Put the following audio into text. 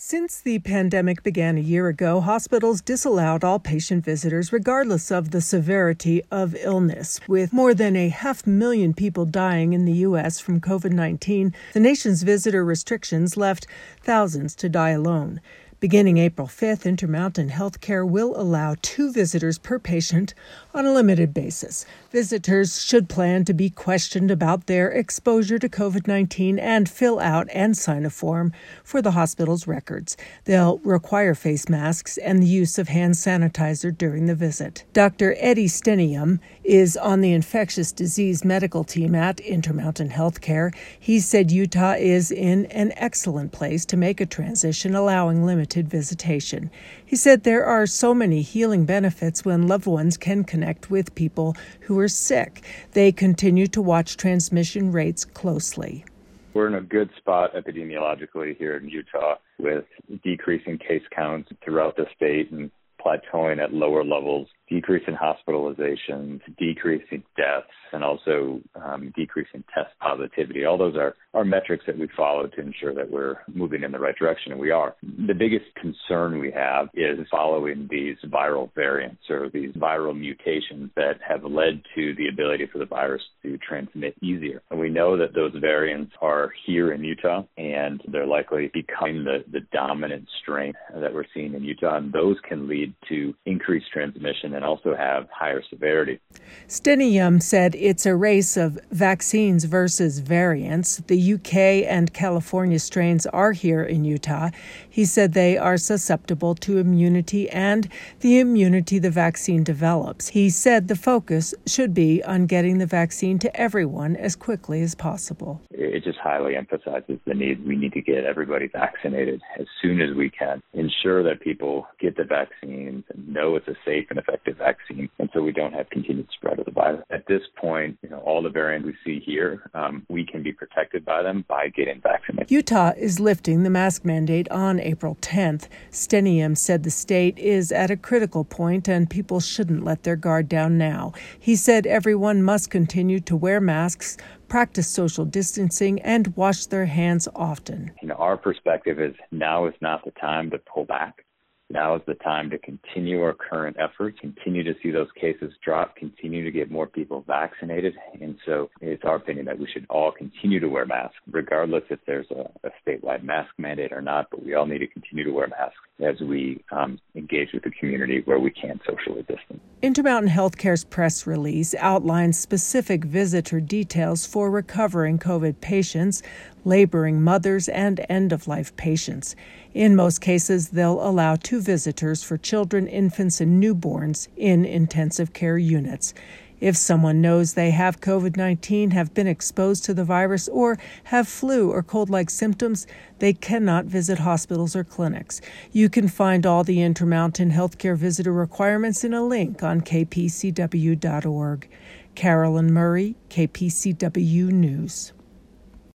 Since the pandemic began a year ago, hospitals disallowed all patient visitors regardless of the severity of illness. With more than 500,000 people dying in the U.S. from COVID-19, the nation's visitor restrictions left thousands to die alone. Beginning April 5th, Intermountain Healthcare will allow 2 visitors per patient on a limited basis. Visitors should plan to be questioned about their exposure to COVID-19 and fill out and sign a form for the hospital's records. They'll require face masks and the use of hand sanitizer during the visit. Dr. Eddie Stenium is on the infectious disease medical team at Intermountain Healthcare. He said Utah is in an excellent place to make a transition, allowing limited visitation. He said there are so many healing benefits when loved ones can connect with people who are sick. They continue to watch transmission rates closely. We're in a good spot epidemiologically here in Utah with decreasing case counts throughout the state and plateauing at lower levels, decrease in hospitalizations, decrease in deaths, and also decrease in test positivity. All those are metrics that we follow to ensure that we're moving in the right direction, and we are. The biggest concern we have is following these viral variants or these viral mutations that have led to the ability for the virus to transmit easier. And we know that those variants are here in Utah, and they're likely becoming the dominant strain that we're seeing in Utah, and those can lead to increased transmission and also have higher severity. Stenium said it's a race of vaccines versus variants. The UK and California strains are here in Utah. He said they are susceptible to immunity and the immunity the vaccine develops. He said the focus should be on getting the vaccine to everyone as quickly as possible. It just highly emphasizes the need. We need to get everybody vaccinated as soon as we can. Ensure that people get the vaccines and know it's a safe and effective vaccine, and so we don't have continued spread of the virus. At this point, all the variants we see here, we can be protected by them by getting vaccinated. Utah is lifting the mask mandate on April 10th. Stenium said the state is at a critical point and people shouldn't let their guard down now. He said everyone must continue to wear masks, practice social distancing, and wash their hands often. Our perspective is now is not the time to pull back. Now is the time to continue our current efforts, continue to see those cases drop, continue to get more people vaccinated. And so it's our opinion that we should all continue to wear masks, regardless if there's a statewide mask mandate or not, but we all need to continue to wear masks as we engage with the community where we can socially distance. Intermountain Healthcare's press release outlines specific visitor details for recovering COVID patients, laboring mothers, and end-of-life patients. In most cases, they'll allow 2 visitors for children, infants, and newborns in intensive care units. If someone knows they have COVID-19, have been exposed to the virus, or have flu or cold-like symptoms, they cannot visit hospitals or clinics. You can find all the Intermountain Healthcare visitor requirements in a link on kpcw.org. Carolyn Murray, KPCW News.